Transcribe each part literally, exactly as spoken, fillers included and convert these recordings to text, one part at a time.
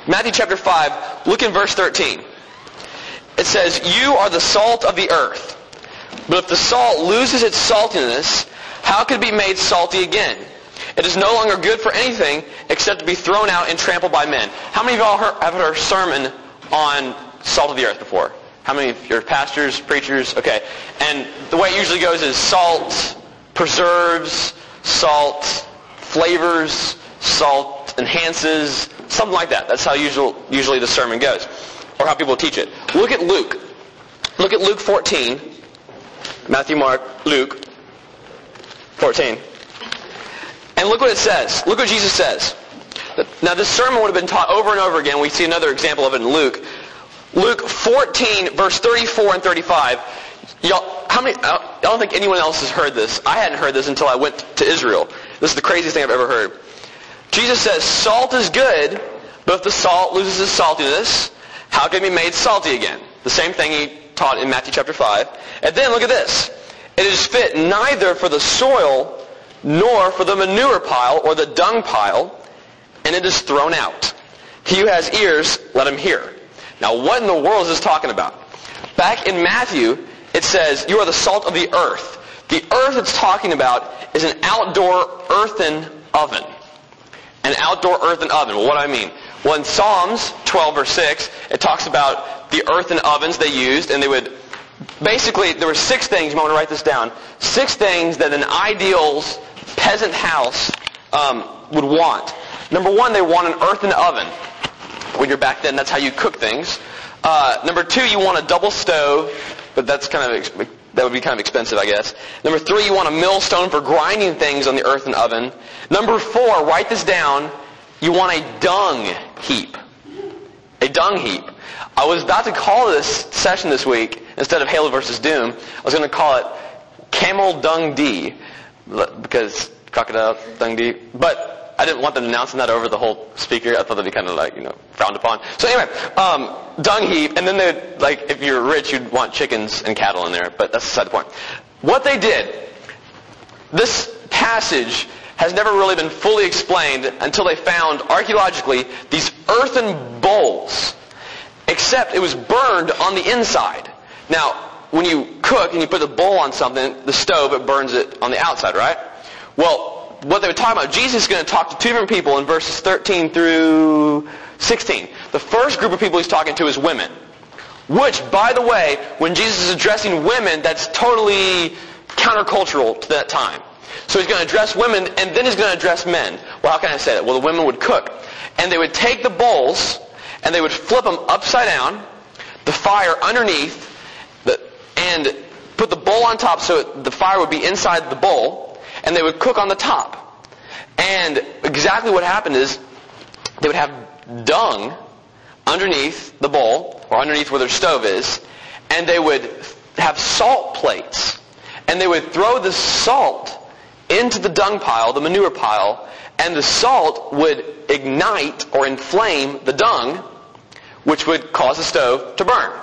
Matthew chapter five, look in verse thirteen. It says, "You are the salt of the earth. But if the salt loses its saltiness, how could it be made salty again? It is no longer good for anything except to be thrown out and trampled by men." How many of y'all heard, have heard a sermon on salt of the earth before? How many of your pastors, preachers? Okay. And the way it usually goes is salt preserves, salt flavors, salt enhances, something like that. That's how usual, usually the sermon goes, or how people teach it. Look at Luke. Look at Luke fourteen. Matthew, Mark, Luke fourteen. And look what it says. Look what Jesus says. Now this sermon would have been taught over and over again. We see another example of it in Luke. Luke fourteen, verse thirty-four and thirty-five. Y'all, how many, I don't think anyone else has heard this. I hadn't heard this until I went to Israel. This is the craziest thing I've ever heard. Jesus says, "Salt is good, but if the salt loses its saltiness, how can it be made salty again?" The same thing he taught in Matthew chapter five. And then look at this. "It is fit neither for the soil nor for the manure pile or the dung pile, and it is thrown out. He who has ears, let him hear." Now what in the world is this talking about? Back in Matthew, it says, "You are the salt of the earth." The earth it's talking about is an outdoor earthen oven. An outdoor earthen oven. Well, what do I mean? Well, in Psalms twelve, verse six, it talks about the earthen ovens they used, and they would, basically, there were six things, you might want to write this down, six things that an ideal peasant house um, would want. Number one, they want an earthen oven. When you're back then, that's how you cook things. Uh, number two, you want a double stove, but that's kind of that would be kind of expensive, I guess. Number three, you want a millstone for grinding things on the earthen oven. Number four, write this down, you want a dung heap. A dung heap. I was about to call this session this week, instead of Halo versus Doom, I was going to call it Camel Dung D, because crocodile dung D. But I didn't want them announcing that over the whole speaker. I thought that'd be kind of like, you know, frowned upon. So anyway, um, dung heap, and then they, like, if you're rich, you'd want chickens and cattle in there, but that's beside the point. What they did, this passage has never really been fully explained until they found, archaeologically, these earthen bowls, except it was burned on the inside. Now, when you cook and you put the bowl on something, the stove, it burns it on the outside, right? Well, what they were talking about, Jesus is going to talk to two different people in verses thirteen through sixteen. The first group of people he's talking to is women. Which, by the way, when Jesus is addressing women, that's totally countercultural to that time. So he's going to address women, and then he's going to address men. Well, how can I say that? Well, the women would cook. And they would take the bowls, and they would flip them upside down, the fire underneath, the, and put the bowl on top so it, the fire would be inside the bowl, and they would cook on the top. And exactly what happened is they would have dung underneath the bowl, or underneath where their stove is, and they would have salt plates. And they would throw the salt into the dung pile, the manure pile, and the salt would ignite or inflame the dung, which would cause the stove to burn.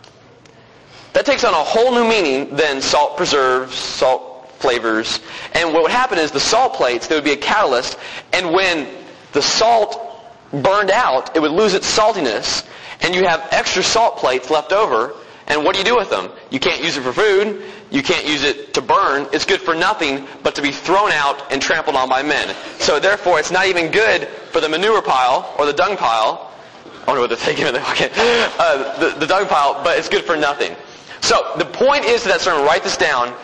That takes on a whole new meaning than salt preserves, salt flavors. And what would happen is the salt plates, there would be a catalyst, and when the salt burned out, it would lose its saltiness, and you have extra salt plates left over, and what do you do with them? You can't use it for food, you can't use it to burn, it's good for nothing but to be thrown out and trampled on by men. So therefore, it's not even good for the manure pile, or the dung pile. I wonder what they're thinking of. Okay. Uh, the, the dung pile, but it's good for nothing. So the point is to that sermon, write this down,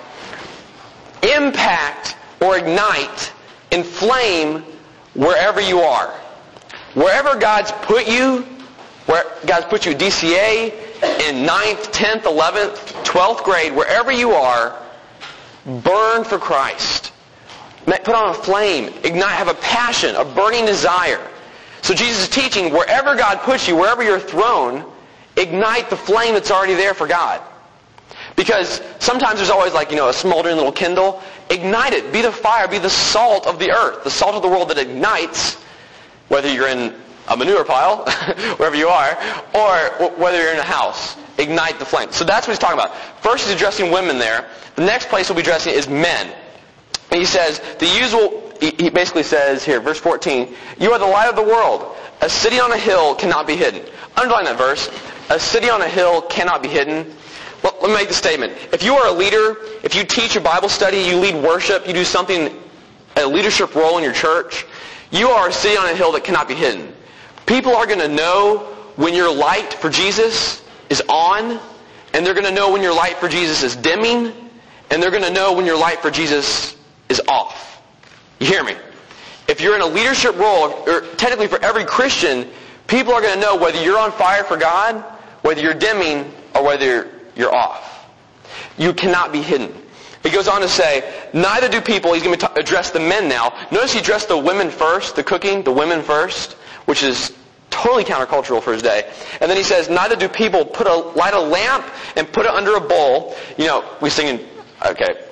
impact or ignite, inflame wherever you are. Wherever God's put you, where God's put you, D C A, in ninth, tenth, eleventh, twelfth grade, wherever you are, burn for Christ. Put on a flame, ignite, have a passion, a burning desire. So Jesus is teaching, wherever God puts you, wherever you're thrown, ignite the flame that's already there for God. Because sometimes there's always like, you know, a smoldering little kindle. Ignite it. Be the fire. Be the salt of the earth. The salt of the world that ignites, whether you're in a manure pile, wherever you are, or whether you're in a house. Ignite the flame. So that's what he's talking about. First he's addressing women there. The next place he'll be addressing is men. And he says, the usual, he basically says here, verse fourteen, "You are the light of the world. a city on a hill cannot be hidden. Underline that verse. A city on a hill cannot be hidden. Well, let me make the statement. If you are a leader, if you teach a Bible study, you lead worship, you do something, a leadership role in your church, you are a city on a hill that cannot be hidden. People are going to know when your light for Jesus is on, and they're going to know when your light for Jesus is dimming, and they're going to know when your light for Jesus is off. You hear me? If you're in a leadership role, or technically for every Christian, people are going to know whether you're on fire for God, whether you're dimming, or whether you're off. You cannot be hidden. He goes on to say, neither do people, he's going to address the men now. Notice he addressed the women first, the cooking, the women first, which is totally countercultural for his day. And then he says, neither do people put a light a lamp and put it under a bowl. You know, we sing in, okay,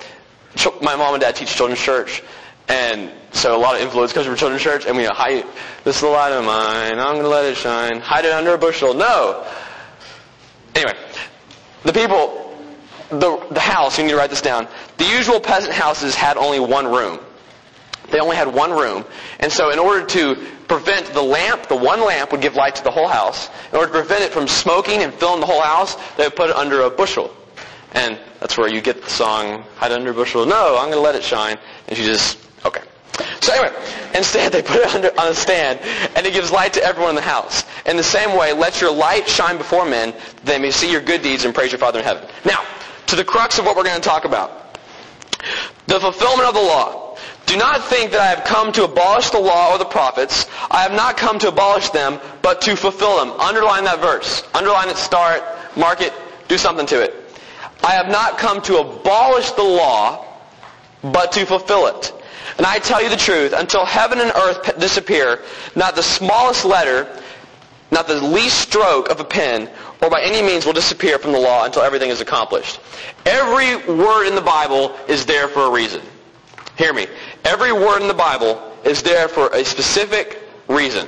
my mom and dad teach children's church, and so a lot of influence comes from children's church, and we know, hide, this is the light of mine, I'm going to let it shine, hide it under a bushel. No. Anyway, the people, the, the house, you need to write this down, the usual peasant houses had only one room. They only had one room. And so in order to prevent the lamp, the one lamp would give light to the whole house. In order to prevent it from smoking and filling the whole house, they would put it under a bushel. And that's where you get the song, hide under a bushel. No, I'm going to let it shine. And she just, okay. So anyway, instead they put it under, on a stand, and it gives light to everyone in the house. In the same way, let your light shine before men, that they may see your good deeds and praise your Father in heaven. Now, to the crux of what we're going to talk about. The fulfillment of the law. Do not think that I have come to abolish the law or the prophets. I have not come to abolish them, but to fulfill them. Underline that verse. Underline it, star it, mark it, do something to it. I have not come to abolish the law, but to fulfill it. And I tell you the truth, until heaven and earth disappear, not the smallest letter, not the least stroke of a pen, or by any means will disappear from the law until everything is accomplished. Every word in the Bible is there for a reason. Hear me. Every word in the Bible is there for a specific reason.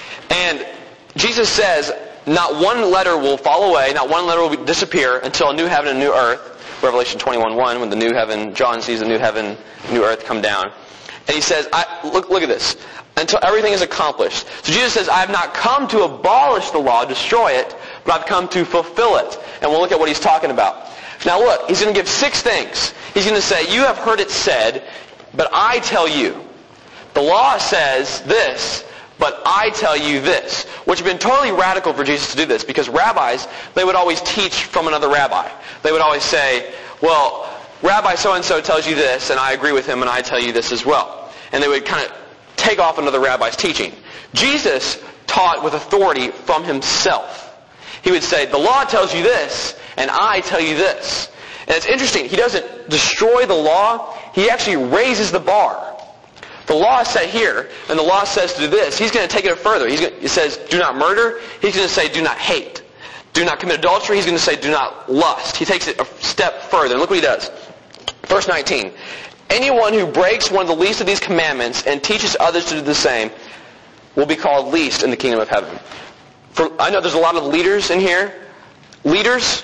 And Jesus says, not one letter will fall away, not one letter will disappear until a new heaven and a new earth. Revelation twenty-one one, when the new heaven, John sees the new heaven, new earth come down. And he says, I, look, look at this. Until everything is accomplished. So Jesus says, I have not come to abolish the law, destroy it, but I've come to fulfill it. And we'll look at what he's talking about. Now look, he's going to give six things. He's going to say, you have heard it said, but I tell you. The law says this, but I tell you this. Which would have been totally radical for Jesus to do this, because rabbis, they would always teach from another rabbi. They would always say, well, Rabbi so-and-so tells you this, and I agree with him, and I tell you this as well. And they would kind of take off another rabbi's teaching. Jesus taught with authority from himself. He would say, the law tells you this, and I tell you this. And it's interesting, he doesn't destroy the law, he actually raises the bar. The law is set here, and the law says to do this. He's going to take it further. He's going to, it says, do not murder. He's going to say, do not hate. Do not commit adultery. He's going to say, do not lust. He takes it a step further. And look what he does. Verse nineteen. Anyone who breaks one of the least of these commandments and teaches others to do the same will be called least in the kingdom of heaven. For, I know there's a lot of leaders in here. Leaders,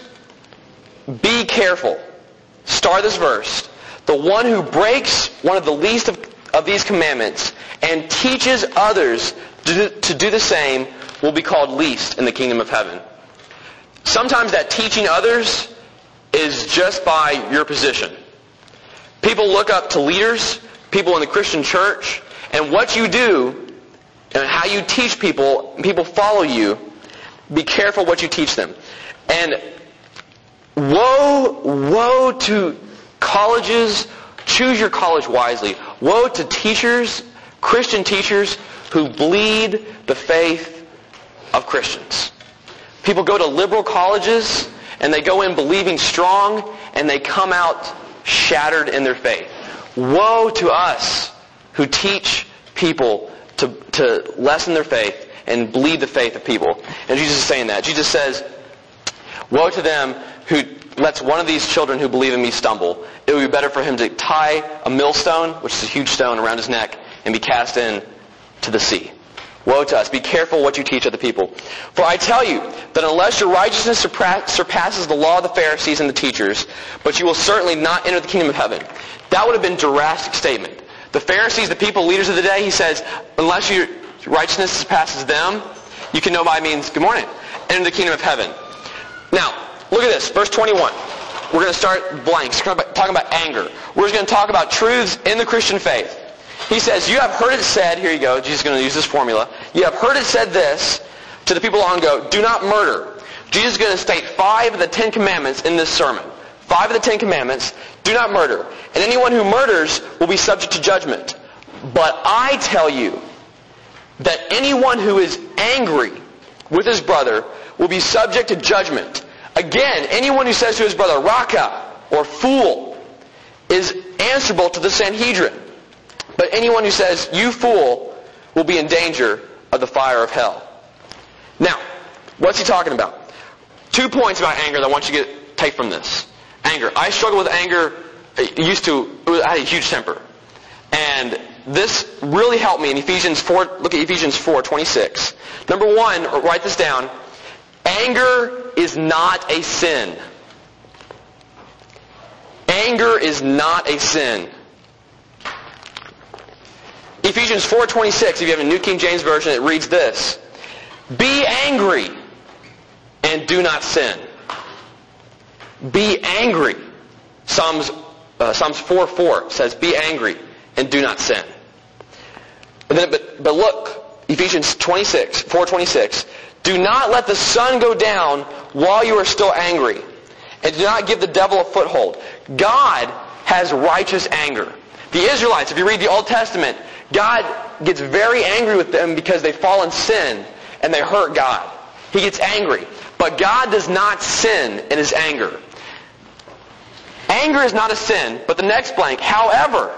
be careful. Star this verse. The one who breaks one of the least of, of these commandments and teaches others to do, to do the same will be called least in the kingdom of heaven. Sometimes that teaching others is just by your position. People look up to leaders, people in the Christian church, and what you do and how you teach people, people follow you. Be careful what you teach them. And woe, woe to colleges, choose your college wisely. Woe to teachers, Christian teachers, who bleed the faith of Christians. People go to liberal colleges, and they go in believing strong, and they come out shattered in their faith. Woe to us who teach people to, to lessen their faith and bleed the faith of people. And Jesus is saying that. Jesus says, woe to them who lets one of these children who believe in me stumble. It would be better for him to tie a millstone, which is a huge stone, around his neck and be cast in to the sea. Woe to us. Be careful what you teach other people. For I tell you that unless your righteousness surpasses the law of the Pharisees and the teachers, but you will certainly not enter the kingdom of heaven. That would have been a drastic statement. The Pharisees, the people, leaders of the day, he says, unless your righteousness surpasses them, you can know by means, good morning, enter the kingdom of heaven. Now, look at this, verse twenty-one. We're going to start blanks, talking about anger. We're just going to talk about truths in the Christian faith. He says, you have heard it said, here you go, Jesus is going to use this formula. You have heard it said this to the people long ago, do not murder. Jesus is going to state five of the Ten Commandments in this sermon. Five of the Ten Commandments, do not murder. And anyone who murders will be subject to judgment. But I tell you that anyone who is angry with his brother will be subject to judgment. Again, anyone who says to his brother, Raka, or fool, is answerable to the Sanhedrin. But anyone who says, you fool, will be in danger of the fire of hell. Now, what's he talking about? Two points about anger that I want you to get, take from this. Anger. I struggled with anger, I used to, I had a huge temper. And this really helped me in Ephesians four, look at Ephesians four twenty-six. Number one, write this down. Anger is not a sin. Anger is not a sin. Ephesians four twenty-six, if you have a New King James Version, it reads this. Be angry and do not sin. Be angry. Psalms, uh, Psalms four four says, be angry and do not sin. And then, but, but look, Ephesians twenty-six, four twenty-six. Do not let the sun go down while you are still angry. And do not give the devil a foothold. God has righteous anger. The Israelites, if you read the Old Testament, God gets very angry with them because they fall in sin and they hurt God. He gets angry. But God does not sin in His anger. Anger is not a sin, but the next blank, however,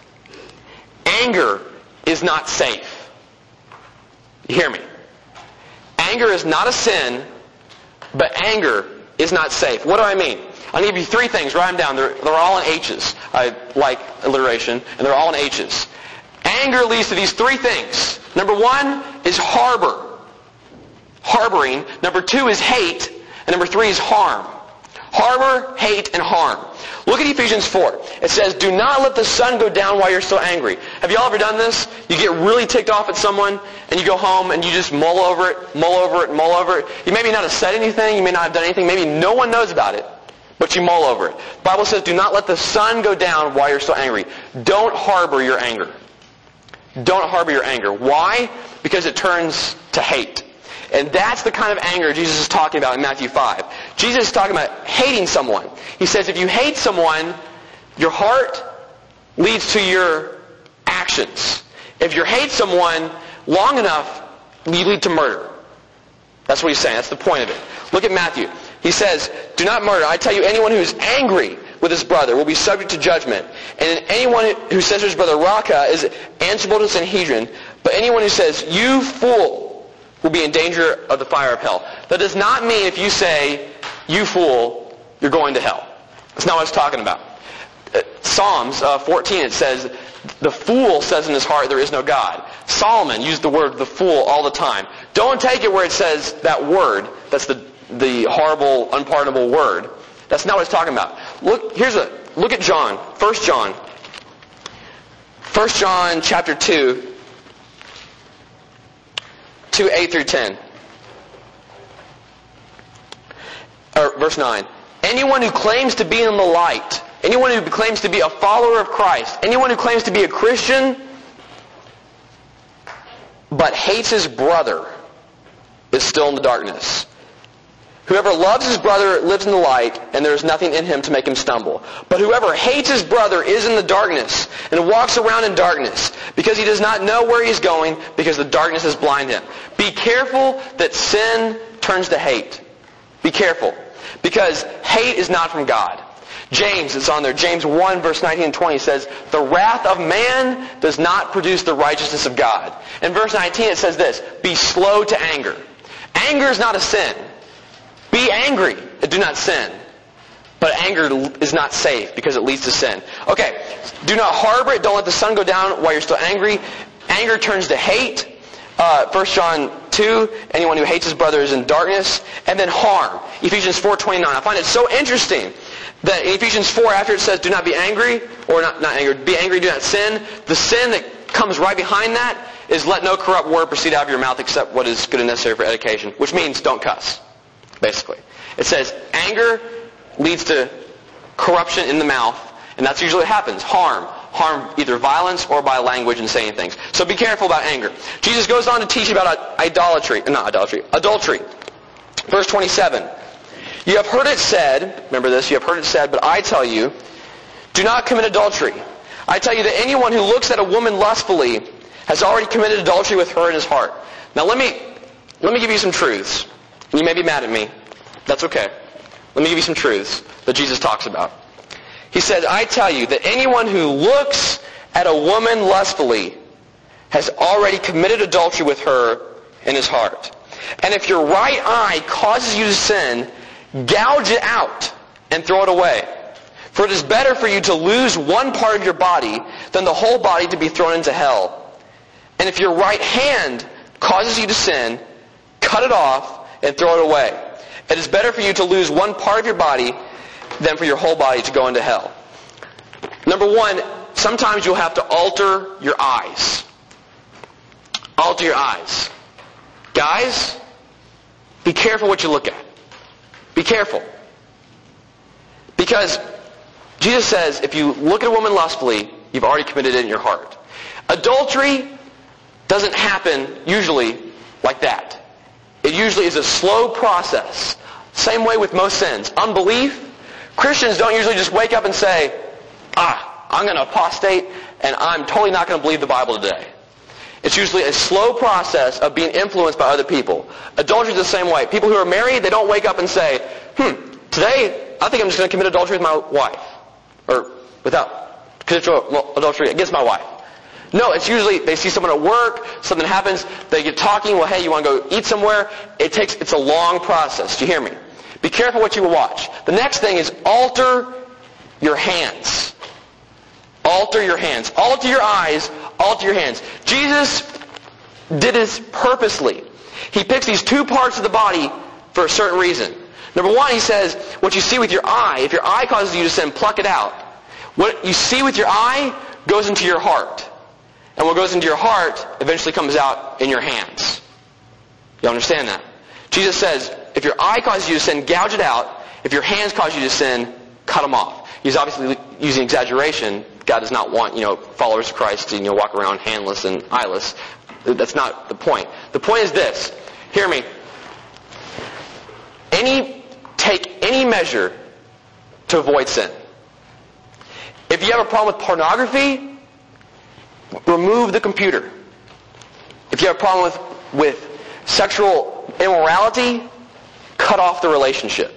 anger is not safe. You hear me? Anger is not a sin, but anger is not safe. What do I mean? I'll give you three things. Write them down. They're, they're all in H's. I like alliteration, and they're all in H's. Anger leads to these three things. Number one is harbor. Harboring. Number two is hate. And number three is harm. Harbor, hate, and harm. Look at Ephesians four. It says, do not let the sun go down while you're still angry. Have you all ever done this? You get really ticked off at someone, and you go home, and you just mull over it, mull over it, mull over it. You may not have said anything, you may not have done anything, maybe no one knows about it, but you mull over it. The Bible says, do not let the sun go down while you're still angry. Don't harbor your anger. Don't harbor your anger. Why? Because it turns to hate. And that's the kind of anger Jesus is talking about in Matthew five. Jesus is talking about hating someone. He says if you hate someone, your heart leads to your actions. If you hate someone long enough, you lead to murder. That's what he's saying. That's the point of it. Look at Matthew. He says, do not murder. I tell you, anyone who is angry with his brother will be subject to judgment. And anyone who says to his brother, Raka, is answerable to the Sanhedrin. But anyone who says, you fool, will be in danger of the fire of hell. That does not mean if you say, you fool, you're going to hell. That's not what it's talking about. Uh, Psalms uh, fourteen, it says, the fool says in his heart there is no God. Solomon used the word the fool all the time. Don't take it where it says that word, that's the, the horrible, unpardonable word. That's not what it's talking about. Look, here's a, look at John, First John. First John chapter two, two, eight through ten. Or verse nine. Anyone who claims to be in the light, anyone who claims to be a follower of Christ, anyone who claims to be a Christian, but hates his brother, is still in the darkness. Whoever loves his brother lives in the light, and there is nothing in him to make him stumble. But whoever hates his brother is in the darkness, and walks around in darkness, because he does not know where he is going, because the darkness has blinded him. Be careful that sin turns to hate. Be careful. Because hate is not from God. James is on there. James one, verse nineteen and twenty says, the wrath of man does not produce the righteousness of God. In verse nineteen it says this, be slow to anger. Anger is not a sin. Be angry and do not sin. But anger is not safe because it leads to sin. Okay, do not harbor it. Don't let the sun go down while you're still angry. Anger turns to hate. Uh, First John two, anyone who hates his brother is in darkness. And then harm. Ephesians four twenty-nine. I find it so interesting that in Ephesians four, after it says do not be angry, or not, not angry, be angry, do not sin, the sin that comes right behind that is let no corrupt word proceed out of your mouth except what is good and necessary for education, which means don't cuss, basically. It says anger leads to corruption in the mouth, and that's usually what happens. Harm. Harm either violence or by language and saying things. So be careful about anger. Jesus goes on to teach about idolatry. Not idolatry. Adultery. Verse twenty-seven. You have heard it said, remember this, you have heard it said, but I tell you, do not commit adultery. I tell you that anyone who looks at a woman lustfully has already committed adultery with her in his heart. Now let me, let me give you some truths. You may be mad at me. That's okay. Let me give you some truths that Jesus talks about. He says, I tell you that anyone who looks at a woman lustfully has already committed adultery with her in his heart. And if your right eye causes you to sin, gouge it out and throw it away. For it is better for you to lose one part of your body than the whole body to be thrown into hell. And if your right hand causes you to sin, cut it off and throw it away. It is better for you to lose one part of your body than for your whole body to go into hell. Number one, sometimes you'll have to alter your eyes. Alter your eyes. Guys, be careful what you look at. Be careful. Because Jesus says if you look at a woman lustfully, you've already committed it in your heart. Adultery doesn't happen usually like that. It usually is a slow process. Same way with most sins. Unbelief. Christians don't usually just wake up and say, ah, I'm going to apostate and I'm totally not going to believe the Bible today. It's usually a slow process of being influenced by other people. Adultery is the same way. People who are married, they don't wake up and say, hmm, today I think I'm just going to commit adultery with my wife. Or without consensual adultery against my wife. No, it's usually they see someone at work, something happens, they get talking, well, hey, you want to go eat somewhere? It takes, it's a long process. Do you hear me? Be careful what you watch. The next thing is alter your hands. Alter your hands. Alter your eyes. Alter your hands. Jesus did this purposely. He picks these two parts of the body for a certain reason. Number one, he says, what you see with your eye, if your eye causes you to sin, pluck it out. What you see with your eye goes into your heart. And what goes into your heart eventually comes out in your hands. You understand that? Jesus says, if your eye causes you to sin, gouge it out. If your hands cause you to sin, cut them off. He's obviously using exaggeration. God does not want, you know, followers of Christ to, you know, walk around handless and eyeless. That's not the point. The point is this. Hear me. Any, take any measure to avoid sin. If you have a problem with pornography, remove the computer. If you have a problem with, with sexual immorality, cut off the relationship.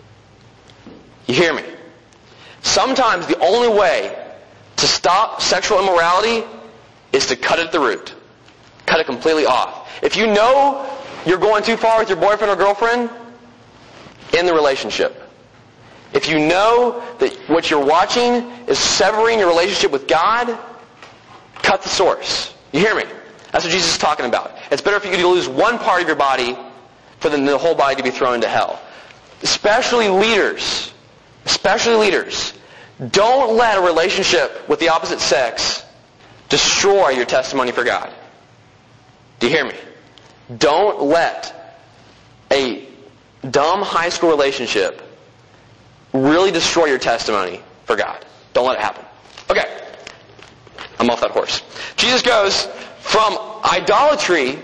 You hear me? Sometimes the only way to stop sexual immorality is to cut it at the root. Cut it completely off. If you know you're going too far with your boyfriend or girlfriend, end the relationship. If you know that what you're watching is severing your relationship with God, cut the source. You hear me? That's what Jesus is talking about. It's better for you to lose one part of your body for than the whole body to be thrown into hell. Especially leaders. Especially leaders. Don't let a relationship with the opposite sex destroy your testimony for God. Do you hear me? Don't let a dumb high school relationship really destroy your testimony for God. Don't let it happen. Okay. I'm off that horse. Jesus goes from idolatry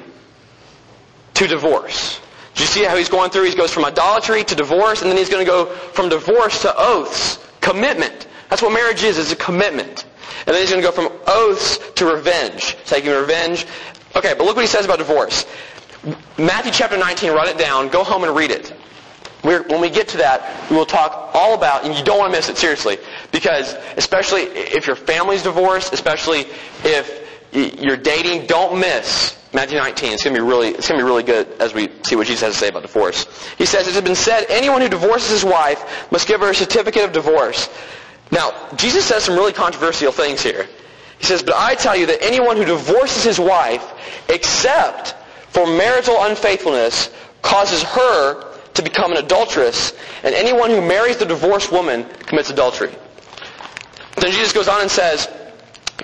to divorce. Do you see how he's going through? He goes from idolatry to divorce, and then he's going to go from divorce to oaths. Commitment. That's what marriage is. It's a commitment. And then he's going to go from oaths to revenge. Taking revenge. Okay, but look what he says about divorce. Matthew chapter nineteen, write it down. Go home and read it. We're, when we get to that, we will talk all about, and you don't want to miss it, seriously. Because especially if your family's divorced, especially if you're dating, don't miss Matthew nineteen. It's going to be really, it's going to be really good as we see what Jesus has to say about divorce. He says, it has been said, anyone who divorces his wife must give her a certificate of divorce. Now, Jesus says some really controversial things here. He says, but I tell you that anyone who divorces his wife, except for marital unfaithfulness, causes her to become an adulteress, and anyone who marries the divorced woman commits adultery. Then Jesus goes on and says,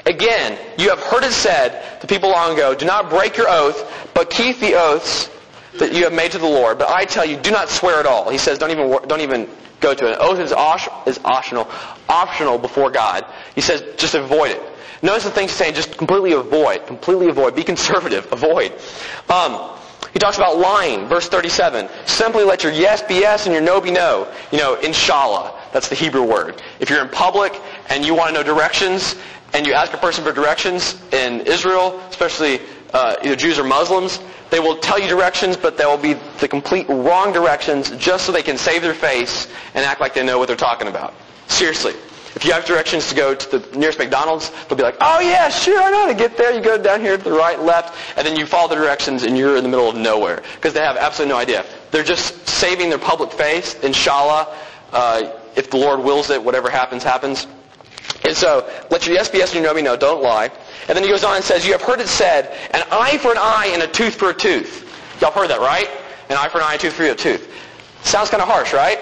Again, you have heard it said to people long ago, do not break your oath, but keep the oaths that you have made to the Lord. But I tell you, do not swear at all. He says, don't even don't even go to it. An oath is, is optional, optional before God. He says, just avoid it. Notice the things he's saying, just completely avoid, completely avoid. Be conservative, avoid. Um, he talks about lying, verse thirty-seven. Simply let your yes be yes and your no be no. You know, inshallah, that's the Hebrew word. If you're in public and you want to know directions, and you ask a person for directions in Israel, especially uh, either Jews or Muslims, they will tell you directions, but they will be the complete wrong directions just so they can save their face and act like they know what they're talking about. Seriously. If you have directions to go to the nearest McDonald's, they'll be like, oh yeah, sure, I know how to get there. You go down here to the right, left, and then you follow the directions and you're in the middle of nowhere. Because they have absolutely no idea. They're just saving their public face, inshallah. Uh, if the Lord wills it, whatever happens, happens. And so, let your yes be yes and your no be no. Don't lie. And then he goes on and says, you have heard it said, an eye for an eye and a tooth for a tooth. Y'all have heard that, right? An eye for an eye, a tooth for a tooth. Sounds kind of harsh, right?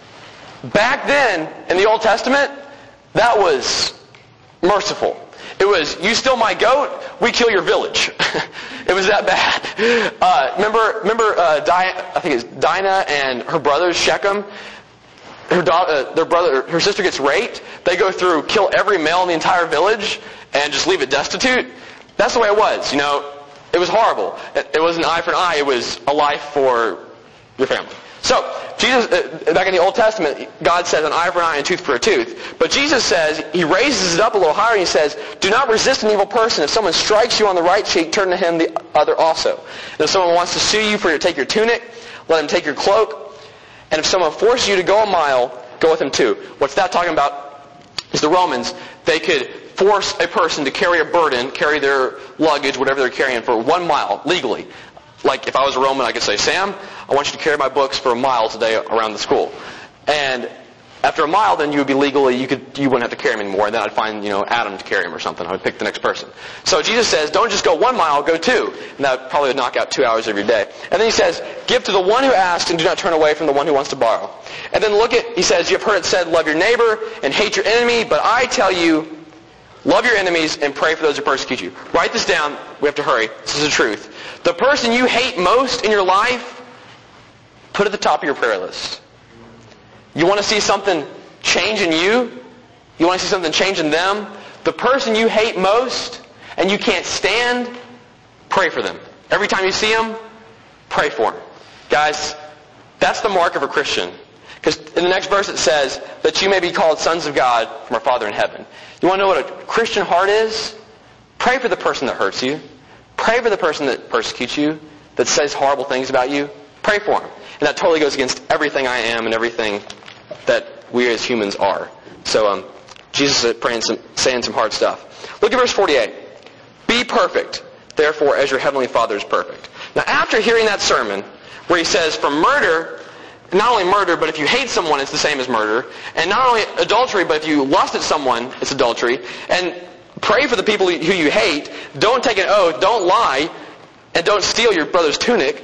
Back then, in the Old Testament, that was merciful. It was, you steal my goat, we kill your village. It was that bad. Uh, remember, remember uh, Di- I think it's Dinah and her brothers, Shechem? Her daughter, uh, their brother, her sister gets raped. They go through, kill every male in the entire village, and just leave it destitute. That's the way it was. You know, it was horrible. It, it wasn't an eye for an eye. It was a life for your family. So Jesus, uh, back in the Old Testament, God says an eye for an eye and a tooth for a tooth. But Jesus says, he raises it up a little higher, and he says, do not resist an evil person. If someone strikes you on the right cheek, turn to him the other also. And if someone wants to sue you for your take your tunic, let him take your cloak. And if someone forces you to go a mile, go with him too. What's that talking about? Is the Romans, they could force a person to carry a burden, carry their luggage, whatever they're carrying, for one mile, legally. Like if I was a Roman, I could say, Sam, I want you to carry my books for a mile today around the school. And after a mile, then you would be legally, you could, you wouldn't have to carry him anymore. And then I'd find, you know, Adam to carry him or something. I would pick the next person. So Jesus says, don't just go one mile, go two. And that probably would knock out two hours of your day. And then he says, give to the one who asks and do not turn away from the one who wants to borrow. And then look at, he says, you have heard it said, love your neighbor and hate your enemy. But I tell you, love your enemies and pray for those who persecute you. Write this down. We have to hurry. This is the truth. The person you hate most in your life, put at the top of your prayer list. You want to see something change in you? You want to see something change in them? The person you hate most and you can't stand, pray for them. Every time you see them, pray for them. Guys, that's the mark of a Christian. Because in the next verse it says that you may be called sons of God from our Father in heaven. You want to know what a Christian heart is? Pray for the person that hurts you. Pray for the person that persecutes you, that says horrible things about you. Pray for them. And that totally goes against everything I am and everything that we as humans are. So um, Jesus is praying some, saying some hard stuff. Look at verse forty-eight. Be perfect, therefore, as your heavenly Father is perfect. Now, after hearing that sermon, where he says, for murder, not only murder, but if you hate someone, it's the same as murder. And not only adultery, but if you lust at someone, it's adultery. And pray for the people who you hate. Don't take an oath. Don't lie. And don't steal your brother's tunic.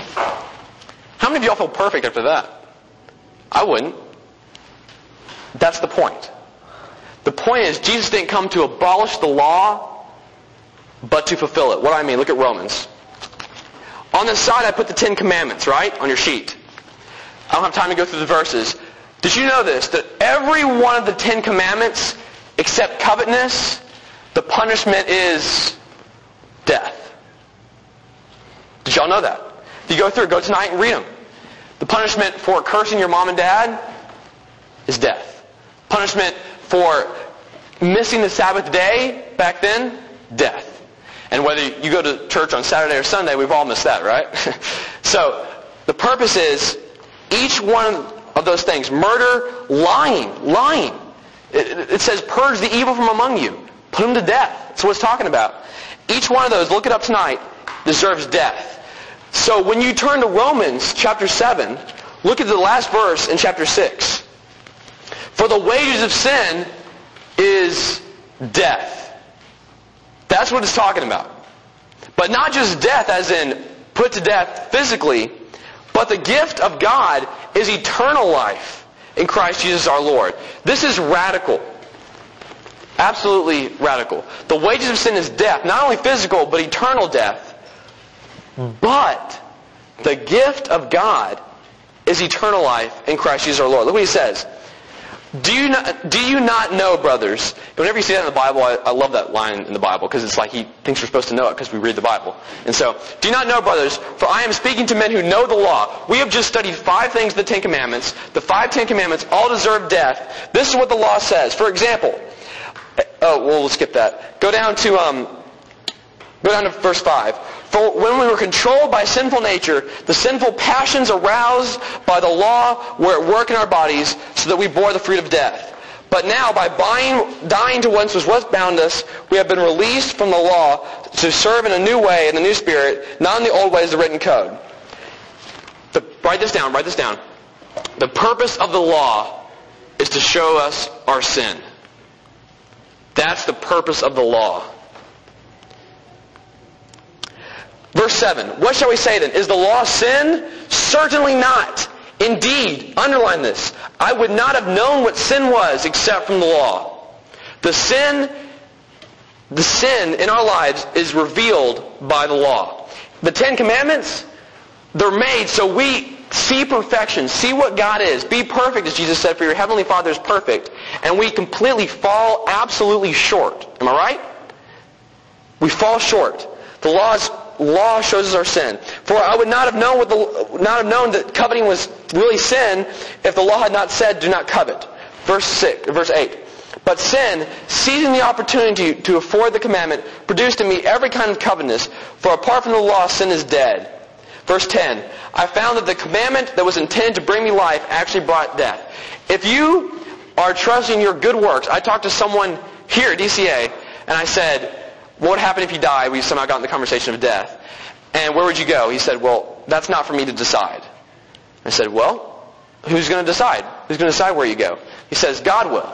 How many of y'all feel perfect after that? I wouldn't. That's the point. The point is, Jesus didn't come to abolish the law, but to fulfill it. What do I mean? Look at Romans. On this side, I put the Ten Commandments, right? On your sheet. I don't have time to go through the verses. Did you know this? That every one of the Ten Commandments, except covetousness, the punishment is death. Did y'all know that? If you go through, go tonight and read them. The punishment for cursing your mom and dad is death. Punishment for missing the Sabbath day back then, death. And whether you go to church on Saturday or Sunday, we've all missed that, right? So, the purpose is, each one of those things, murder, lying, lying. It, it says, purge the evil from among you. Put them to death. That's what it's talking about. Each one of those, look it up tonight, deserves death. So when you turn to Romans chapter seven, look at the last verse in chapter six. For the wages of sin is death. That's what it's talking about. But not just death as in put to death physically, but the gift of God is eternal life in Christ Jesus our Lord. This is radical. Absolutely radical. The wages of sin is death, not only physical, but eternal death. But the gift of God is eternal life in Christ Jesus our Lord. Look what he says. Do you not, do you not know, brothers? Whenever you see that in the Bible, I, I love that line in the Bible, because it's like he thinks we're supposed to know it because we read the Bible. And so, do you not know, brothers, for I am speaking to men who know the law. We have just studied five things of the Ten Commandments. The five Ten Commandments all deserve death. This is what the law says. For example, oh, well, we'll skip that. Go down to, um, go down to verse five. For when we were controlled by sinful nature, the sinful passions aroused by the law were at work in our bodies, so that we bore the fruit of death. But now, by buying, dying to what was what bound us, we have been released from the law to serve in a new way, in a new spirit, not in the old ways of the written code. The, write this down, write this down. The purpose of the law is to show us our sin. That's the purpose of the law. Verse seven, what shall we say then? Is the law sin? Certainly not. Indeed, underline this, I would not have known what sin was except from the law. The sin, the sin in our lives is revealed by the law. The Ten Commandments, they're made so we see perfection, see what God is, be perfect, as Jesus said, for your heavenly Father is perfect, and we completely fall absolutely short. Am I right? We fall short. The law's law shows us our sin. For I would not have known what the not have known that coveting was really sin if the law had not said, "Do not covet." Verse six, verse eight. But sin, seizing the opportunity to afford the commandment, produced in me every kind of covetousness. For apart from the law, sin is dead. Verse ten. I found that the commandment that was intended to bring me life actually brought death. If you are trusting your good works, I talked to someone here at D C A, and I said, what would happen if you died? We somehow got in the conversation of death. And where would you go? He said, well, that's not for me to decide. I said, well, who's going to decide? Who's going to decide where you go? He says, God will.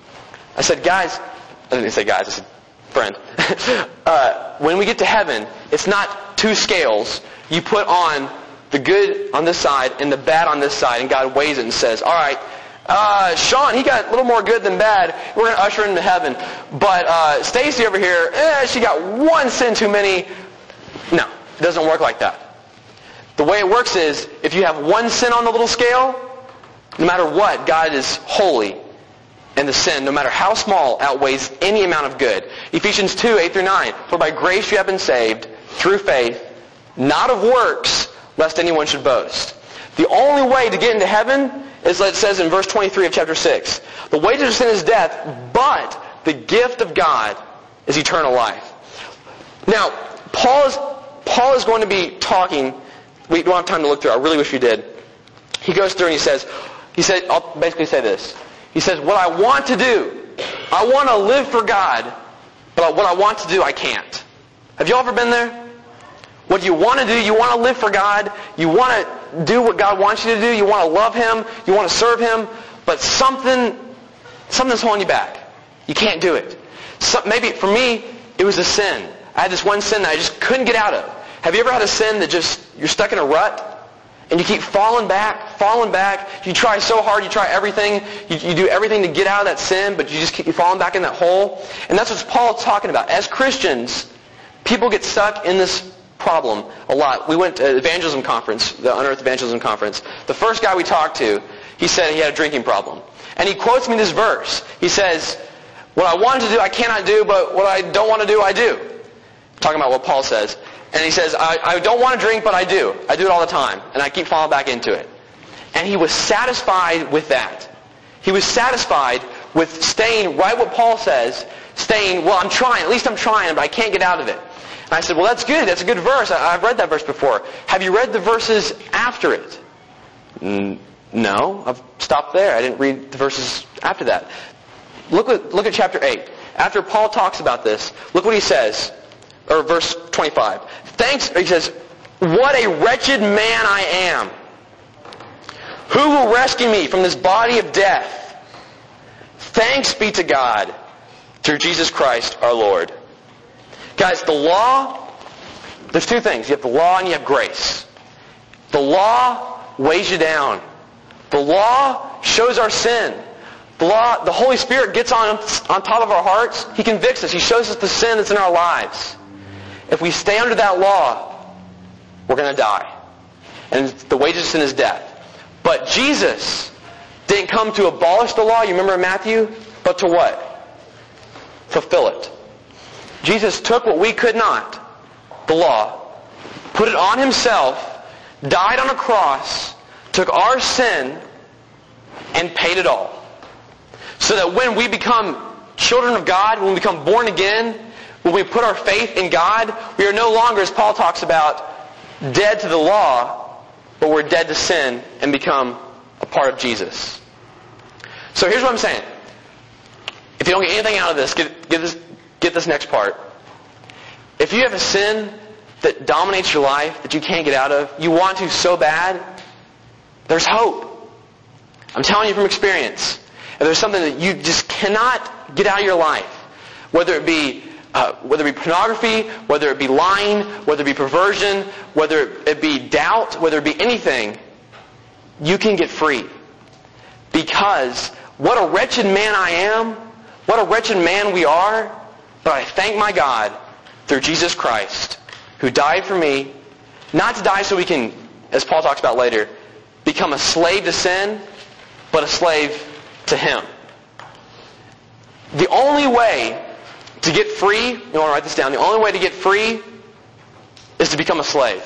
I said, guys, I didn't say guys, I said, friend. uh, when we get to heaven, it's not two scales. You put on the good on this side and the bad on this side, and God weighs it and says, all right, Uh, Sean, he got a little more good than bad. We're going to usher him into heaven. But uh, Stacy over here, eh, she got one sin too many. No, it doesn't work like that. The way it works is, if you have one sin on the little scale, no matter what, God is holy. And the sin, no matter how small, outweighs any amount of good. Ephesians two, eight through nine. For by grace you have been saved, through faith, not of works, lest anyone should boast. The only way to get into heaven is what it says in verse twenty-three of chapter six. The wages of sin is death, but the gift of God is eternal life. Now, Paul is, Paul is going to be talking. We don't have time to look through. I really wish we did. He goes through and he says, he said, I'll basically say this. He says, what I want to do, I want to live for God, but what I want to do, I can't. Have you ever been there? What you want to do, you want to live for God, you want to do what God wants you to do, you want to love Him, you want to serve Him, but something, something's holding you back. You can't do it. So, maybe for me, it was a sin. I had this one sin that I just couldn't get out of. Have you ever had a sin that just, you're stuck in a rut? And you keep falling back, falling back. You try so hard, you try everything. You, you do everything to get out of that sin, but you just keep falling back in that hole. And that's what Paul's talking about. As Christians, people get stuck in this problem a lot. We went to the evangelism conference, the Unearthed Evangelism Conference. The first guy we talked to, he said he had a drinking problem. And he quotes me this verse. He says, what I want to do, I cannot do, but what I don't want to do, I do. Talking about what Paul says. And he says, I, I don't want to drink, but I do. I do it all the time. And I keep falling back into it. And he was satisfied with that. He was satisfied with staying right what Paul says, staying, well, I'm trying, at least I'm trying, but I can't get out of it. And I said, well, that's good. That's a good verse. I, I've read that verse before. Have you read the verses after it? Mm, no. I've stopped there. I didn't read the verses after that. Look at, look at chapter eight. After Paul talks about this, look what he says. Or verse twenty-five. Thanks, he says, what a wretched man I am. Who will rescue me from this body of death? Thanks be to God through Jesus Christ our Lord. Guys, the law, there's two things. You have the law and you have grace. The law weighs you down. The law shows our sin. The law, the Holy Spirit gets on, on top of our hearts. He convicts us. He shows us the sin that's in our lives. If we stay under that law, we're going to die. And the wages of sin is death. But Jesus didn't come to abolish the law, you remember in Matthew? But to what? Fulfill it. Jesus took what we could not, the law, put it on Himself, died on a cross, took our sin, and paid it all. So that when we become children of God, when we become born again, when we put our faith in God, we are no longer, as Paul talks about, dead to the law, but we're dead to sin and become a part of Jesus. So here's what I'm saying. If you don't get anything out of this, get, get this, get this next part. If you have a sin that dominates your life, that you can't get out of, you want to so bad, there's hope. I'm telling you from experience. If there's something that you just cannot get out of your life, whether it be uh, whether it be pornography, whether it be lying, whether it be perversion, whether it be doubt, whether it be anything, you can get free. Because what a wretched man I am, what a wretched man we are, but I thank my God through Jesus Christ, who died for me, not to die so we can, as Paul talks about later, become a slave to sin, but a slave to Him. The only way to get free, you want to write this down, the only way to get free is to become a slave.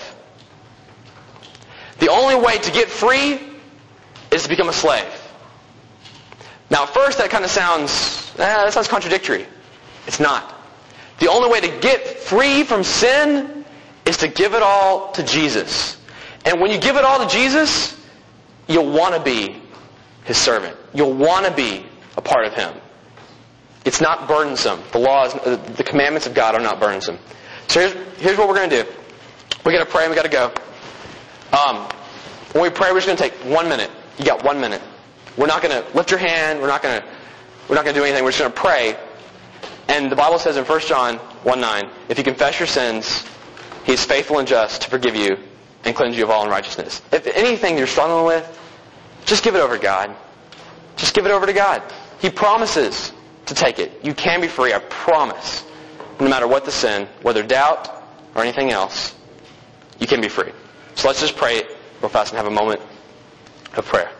The only way to get free is to become a slave. Now at first that kind of sounds, eh, that sounds contradictory. It's not. The only way to get free from sin is to give it all to Jesus. And when you give it all to Jesus, you'll want to be His servant. You'll want to be a part of Him. It's not burdensome. The laws, the commandments of God are not burdensome. So here's, here's what we're going to do. We're going to pray and we've got to go. Um, when we pray, we're just going to take one minute. You got one minute. We're not going to lift your hand. We're not going to, we're not going to do anything. We're just going to pray. And the Bible says in First John one nine, if you confess your sins, He is faithful and just to forgive you and cleanse you of all unrighteousness. If anything you're struggling with, just give it over to God. Just give it over to God. He promises to take it. You can be free, I promise. No matter what the sin, whether doubt or anything else, you can be free. So let's just pray real fast and have a moment of prayer.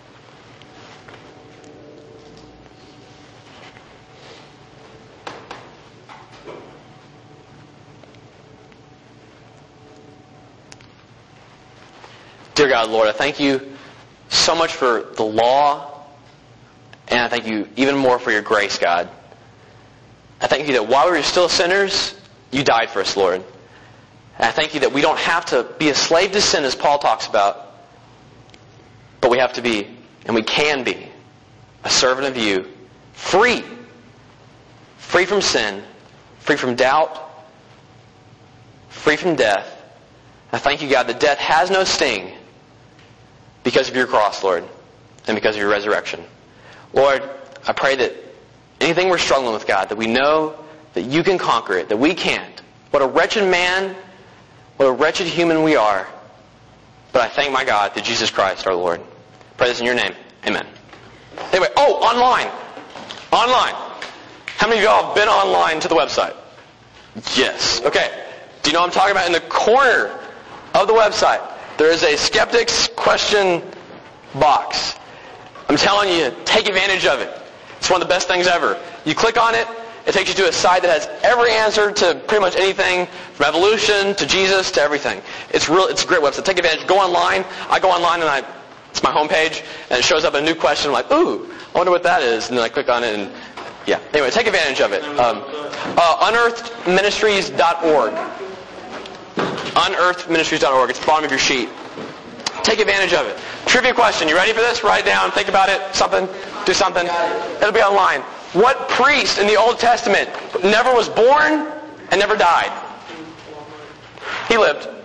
Dear God, Lord, I thank you so much for the law, and I thank you even more for your grace, God. I thank you that while we were still sinners, you died for us, Lord. And I thank you that we don't have to be a slave to sin, as Paul talks about, but we have to be, and we can be, a servant of you, free. Free from sin, free from doubt, free from death. I thank you, God, that death has no sting because of your cross, Lord, and because of your resurrection. Lord, I pray that anything we're struggling with, God, that we know that you can conquer it, that we can't. What a wretched man, what a wretched human we are. But I thank my God through Jesus Christ, our Lord. I pray this in your name. Amen. Anyway, oh, online. Online. How many of y'all have been online to the website? Yes. Okay. Do you know what I'm talking about? In the corner of the website, there is a skeptics question box. I'm telling you, take advantage of it. It's one of the best things ever. You click on it, it takes you to a site that has every answer to pretty much anything, from evolution to Jesus to everything. It's real. It's a great website. Take advantage. Go online. I go online and I, it's my homepage, and it shows up a new question. I'm like, ooh, I wonder what that is. And then I click on it, and yeah. Anyway, take advantage of it. Um, uh, unearthed ministries dot org. unearthed ministries dot org. It's the bottom of your sheet. Take advantage of it. Trivia question. You ready for this? Write it down. Think about it. Something. Do something. It'll be online. What priest in the Old Testament never was born and never died? He lived.